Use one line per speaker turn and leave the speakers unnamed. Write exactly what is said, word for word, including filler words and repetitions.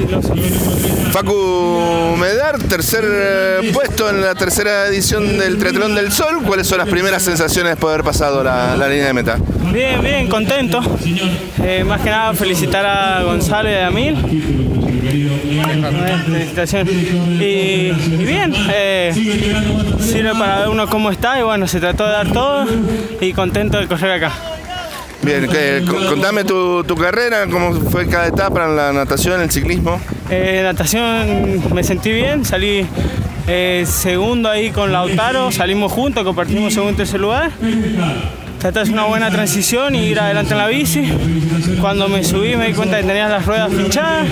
Facu Medar, tercer eh, puesto en la tercera edición del Triatlón del Sol. ¿Cuáles son las primeras sensaciones de haber pasado la, la línea de meta?
Bien, bien, contento. Eh, más que nada felicitar a Gonzalo y a Mil. Felicitaciones. Y, y bien, eh, sirve para ver uno cómo está y bueno, se trató de dar todo y contento de correr acá.
Bien, ¿qué? Contame tu, tu carrera, cómo fue cada etapa en la natación, en el ciclismo.
Eh, natación me sentí bien, salí eh, segundo ahí con Lautaro, salimos juntos, compartimos segundo y tercer lugar. Traté de hacer una buena transición y ir adelante en la bici. Cuando me subí me di cuenta que tenía las ruedas pinchadas.